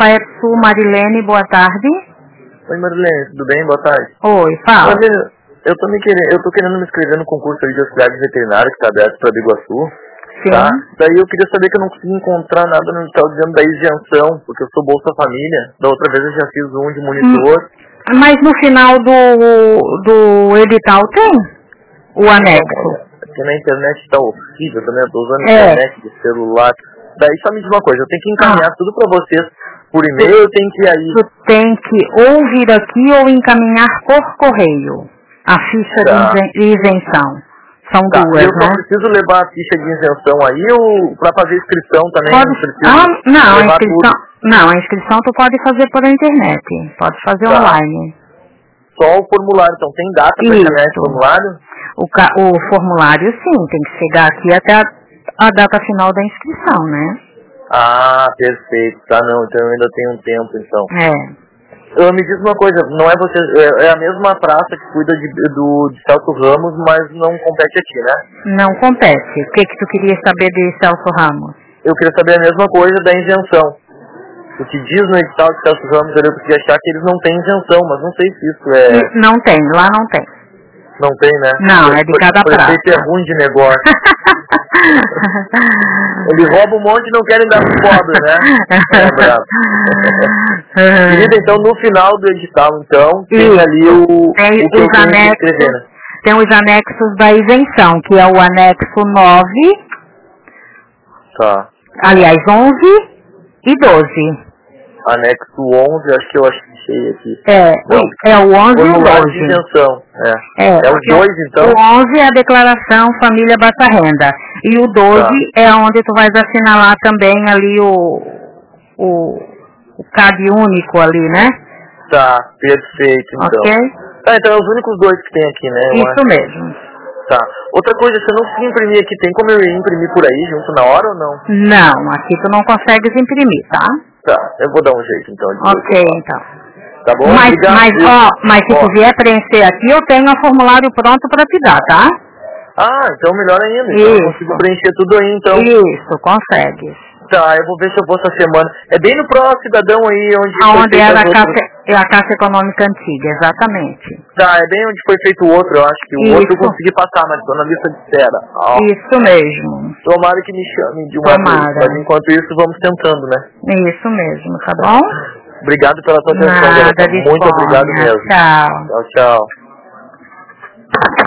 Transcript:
Faetsu, Marilene, boa tarde. Oi, Marilene, tudo bem? Boa tarde. Oi, fala. Marilene, eu tô querendo me inscrever no concurso de auxiliar veterinário que está aberto para Biguaçu. Sim. Tá? Daí eu queria saber que eu não consegui encontrar nada no edital dizendo da isenção, porque eu sou Bolsa Família. Da outra vez eu já fiz um de monitor. Mas no final do edital tem o anexo. Aqui na internet tá horrível também, eu tô usando a internet de celular. Daí só me diz uma coisa, eu tenho que encaminhar tudo pra vocês por e-mail, eu tenho que ir aí. Tu tem que ou vir aqui ou encaminhar por correio a ficha de isenção. São duas, eu né? só preciso levar a ficha de isenção aí ou pra fazer inscrição também? Não, a inscrição tu pode fazer por internet. Pode fazer online. Só o formulário, então tem data pra encaminhar esse formulário? O formulário sim, tem que chegar aqui até a data final da inscrição, né? Ah, perfeito. Tá, não, então eu ainda tenho um tempo, então. Me diz uma coisa, não é você, é a mesma praça que cuida de Celso Ramos, mas não compete aqui, né? Não compete. O que tu queria saber de Celso Ramos? Eu queria saber a mesma coisa da isenção. O que diz no edital de Celso Ramos, eu podia achar que eles não têm isenção, mas não sei se isso é... Não tem, lá não tem. Não tem, né? Não, é de cada praça. O prefeito é ruim de negócio. Ele rouba um monte e não querem dar pro pobre, né? É bravo. Querida, então no final do edital, então, tem ali o que eu tenho que escrever, né? Tem os anexos da isenção, que é o anexo 9, aliás, 11 e 12. Anexo 11, acho que eu achei aqui. É o 11 e o 12. De isenção, é os dois, então? O 11 é a declaração família baixa renda. E o 12 é onde tu vais assinalar também ali o CAD único ali, né? Tá, perfeito, então. Ok? Tá, então é os únicos dois que tem aqui, né? Isso mesmo. Tá. Outra coisa, você não se imprimir aqui, tem como eu imprimir por aí, junto na hora ou não? Não, aqui tu não consegues imprimir, tá? Tá, eu vou dar um jeito então. Ok, então. Tá bom? Mas se tu vier preencher aqui, eu tenho um formulário pronto pra te dar, tá? Ah, então melhor ainda. Então eu consigo preencher tudo aí, então. Isso, consegues. Tá, eu vou ver se eu vou essa semana. É bem no Pro Cidadão aí, onde era a Caixa Econômica Antiga, exatamente. Tá, é bem onde foi feito o outro, eu acho que o outro eu consegui passar, mas tô na lista de espera. Isso mesmo. Tomara que me chame de uma vez, mas enquanto isso vamos tentando, né? Isso mesmo, tá bom? Obrigado pela tua atenção, garota. Muito obrigado mesmo. Tchau. Tchau, tchau.